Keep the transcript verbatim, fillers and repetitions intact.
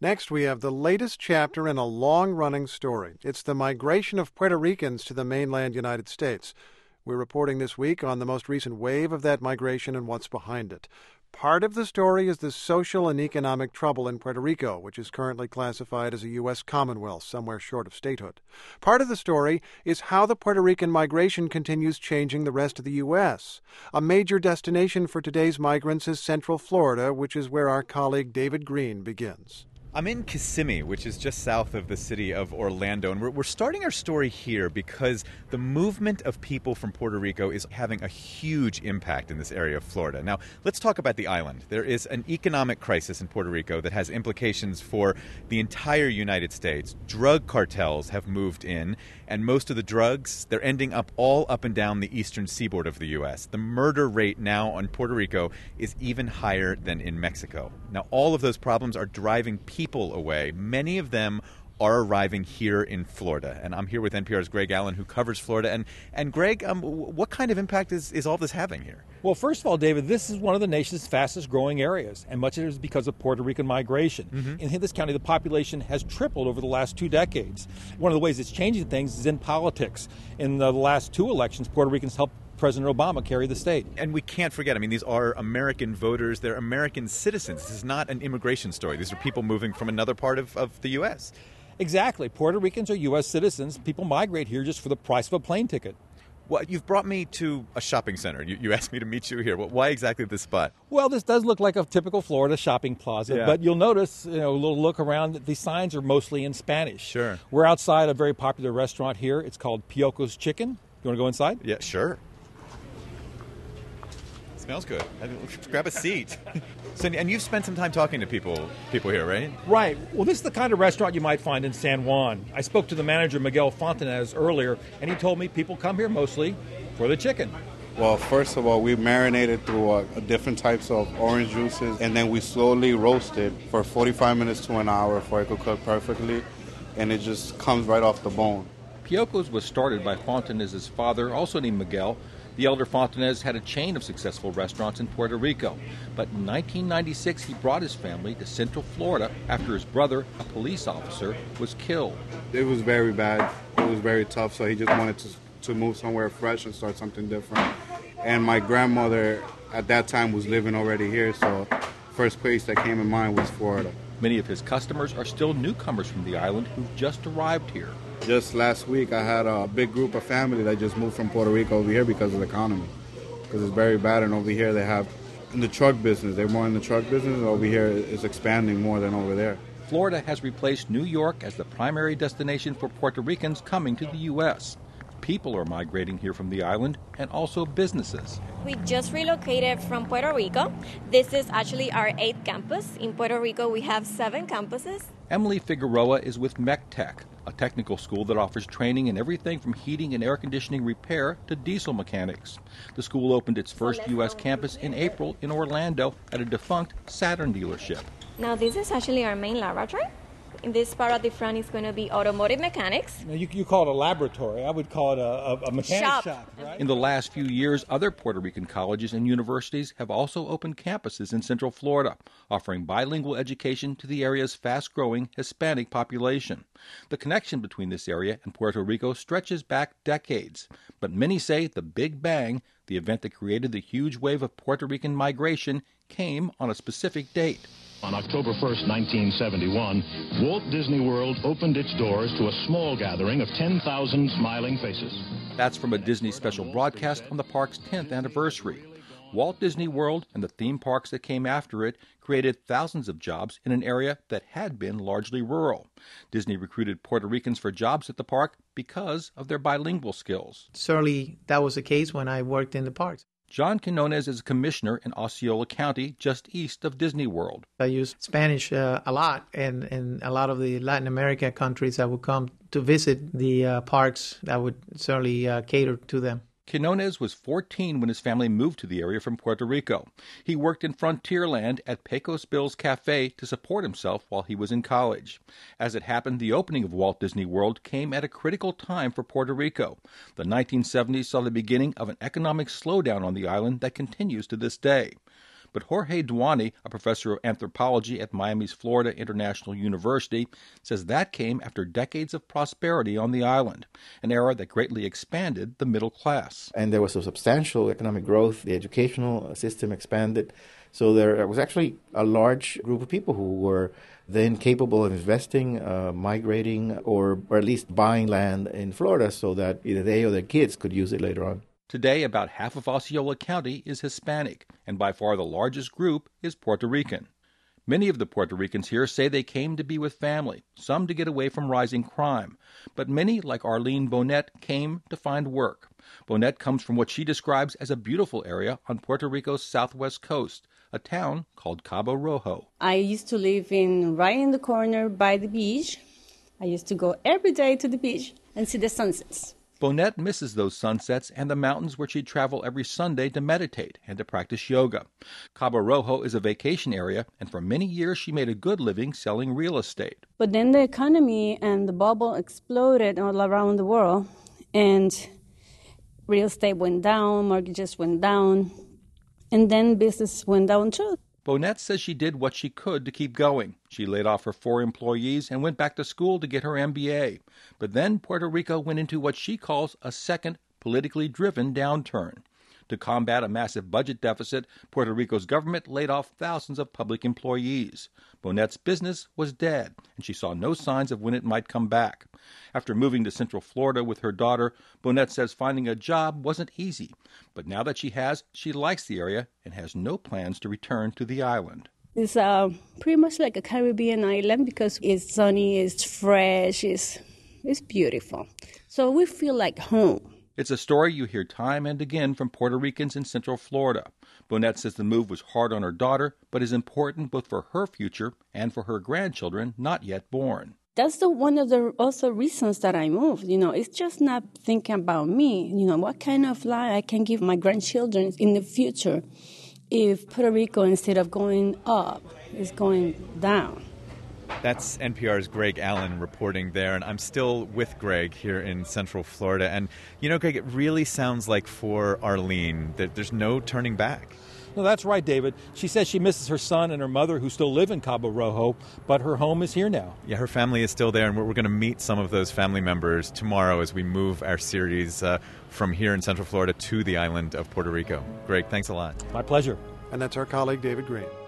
Next, we have the latest chapter in a long-running story. It's the migration of Puerto Ricans to the mainland United States. We're reporting this week on the most recent wave of that migration and what's behind it. Part of the story is the social and economic trouble in Puerto Rico, which is currently classified as a U S Commonwealth, somewhere short of statehood. Part of the story is how the Puerto Rican migration continues changing the rest of the U S. A major destination for today's migrants is Central Florida, which is where our colleague David Green begins. I'm in Kissimmee, which is just south of the city of Orlando, and we're, we're starting our story here because the movement of people from Puerto Rico is having a huge impact in this area of Florida. Now, let's talk about the island. There is an economic crisis in Puerto Rico that has implications for the entire United States. Drug cartels have moved in, and most of the drugs, they're ending up all up and down the eastern seaboard of the U S. The murder rate now on Puerto Rico is even higher than in Mexico. Now, all of those problems are driving people people away. Many of them are arriving here in Florida. And I'm here with N P R's Greg Allen, who covers Florida. And, and Greg, um, what kind of impact is, is all this having here? Well, first of all, David, this is one of the nation's fastest growing areas, and much of it is because of Puerto Rican migration. Mm-hmm. In this county, the population has tripled over the last two decades. One of the ways it's changing things is in politics. In the last two elections, Puerto Ricans helped President Obama carry the state. And we can't forget, I mean, these are American voters. They're American citizens. This is not an immigration story. These are people moving from another part of, of the U S. Exactly. Puerto Ricans are U S citizens. People migrate here just for the price of a plane ticket. Well, you've brought me to a shopping center. You, you asked me to meet you here. Well, why exactly this spot? Well, this does look like a typical Florida shopping plaza, yeah. But you'll notice, you know, a little look around, the signs are mostly in Spanish. Sure. We're outside a very popular restaurant here. It's called Pioco's Chicken. You want to go inside? Yeah, sure. Smells good. Grab a seat. So, and you've spent some time talking to people people here, right? Right. Well, this is the kind of restaurant you might find in San Juan. I spoke to the manager, Miguel Fontanez, earlier, and he told me people come here mostly for the chicken. Well, first of all, we marinated through uh, different types of orange juices, and then we slowly roast it for forty-five minutes to an hour before it could cook perfectly, and it just comes right off the bone. Pioco's was started by Fontanez's father, also named Miguel. The elder Fontanez had a chain of successful restaurants in Puerto Rico. But in nineteen ninety-six, he brought his family to Central Florida after his brother, a police officer, was killed. It was very bad. It was very tough, so he just wanted to, to move somewhere fresh and start something different. And my grandmother, at that time, was living already here, so first place that came in mind was Florida. Many of his customers are still newcomers from the island who've just arrived here. Just last week, I had a big group of family that just moved from Puerto Rico over here because of the economy. Because it's very bad, and over here they have, in the truck business, they're more in the truck business, and over here it's expanding more than over there. Florida has replaced New York as the primary destination for Puerto Ricans coming to the U S. People are migrating here from the island, and also businesses. We just relocated from Puerto Rico. This is actually our eighth campus. In Puerto Rico, we have seven campuses. Emily Figueroa is with MECTEC, a technical school that offers training in everything from heating and air conditioning repair to diesel mechanics. The school opened its first U S campus in April in Orlando at a defunct Saturn dealership. Now, this is actually our main laboratory. In this part at the front is going to be automotive mechanics. Now you, you call it a laboratory. I would call it a, a, a mechanic shop. shop right? In the last few years, other Puerto Rican colleges and universities have also opened campuses in Central Florida, offering bilingual education to the area's fast-growing Hispanic population. The connection between this area and Puerto Rico stretches back decades, but many say the Big Bang, the event that created the huge wave of Puerto Rican migration, came on a specific date. On October first, nineteen seventy-one, Walt Disney World opened its doors to a small gathering of ten thousand smiling faces. That's from a Disney special broadcast on the park's tenth anniversary. Walt Disney World and the theme parks that came after it created thousands of jobs in an area that had been largely rural. Disney recruited Puerto Ricans for jobs at the park because of their bilingual skills. Certainly, that was the case when I worked in the parks. John Quinones is a commissioner in Osceola County, just east of Disney World. I use Spanish uh, a lot, and in a lot of the Latin America countries that would come to visit the uh, parks, that would certainly uh, cater to them. Quinones was fourteen when his family moved to the area from Puerto Rico. He worked in Frontierland at Pecos Bill's Cafe to support himself while he was in college. As it happened, the opening of Walt Disney World came at a critical time for Puerto Rico. The nineteen seventies saw the beginning of an economic slowdown on the island that continues to this day. But Jorge Duany, a professor of anthropology at Miami's Florida International University, says that came after decades of prosperity on the island, an era that greatly expanded the middle class. And there was a substantial economic growth. The educational system expanded. So there was actually a large group of people who were then capable of investing, uh, migrating, or, or at least buying land in Florida so that either they or their kids could use it later on. Today, about half of Osceola County is Hispanic, and by far the largest group is Puerto Rican. Many of the Puerto Ricans here say they came to be with family, some to get away from rising crime. But many, like Arlene Bonet, came to find work. Bonet comes from what she describes as a beautiful area on Puerto Rico's southwest coast, a town called Cabo Rojo. I used to live in right in the corner by the beach. I used to go every day to the beach and see the sunsets. Bonet misses those sunsets and the mountains where she'd travel every Sunday to meditate and to practice yoga. Cabo Rojo is a vacation area, and for many years she made a good living selling real estate. But then the economy and the bubble exploded all around the world, and real estate went down, mortgages went down, and then business went down too. Bonet says she did what she could to keep going. She laid off her four employees and went back to school to get her M B A. But then Puerto Rico went into what she calls a second politically driven downturn. To combat a massive budget deficit, Puerto Rico's government laid off thousands of public employees. Bonet's business was dead, and she saw no signs of when it might come back. After moving to Central Florida with her daughter, Bonet says finding a job wasn't easy. But now that she has, she likes the area and has no plans to return to the island. It's uh, pretty much like a Caribbean island because it's sunny, it's fresh, it's, it's beautiful. So we feel like home. It's a story you hear time and again from Puerto Ricans in Central Florida. Bonet says the move was hard on her daughter, but is important both for her future and for her grandchildren not yet born. That's the one of the also reasons that I moved. You know, it's just not thinking about me. You know, what kind of life I can give my grandchildren in the future if Puerto Rico, instead of going up, is going down. That's N P R's Greg Allen reporting there, and I'm still with Greg here in Central Florida. And, you know, Greg, it really sounds like for Arlene that there's no turning back. No, that's right, David. She says she misses her son and her mother who still live in Cabo Rojo, but her home is here now. Yeah, her family is still there, and we're, we're going to meet some of those family members tomorrow as we move our series uh, from here in Central Florida to the island of Puerto Rico. Greg, thanks a lot. My pleasure. And that's our colleague, David Green.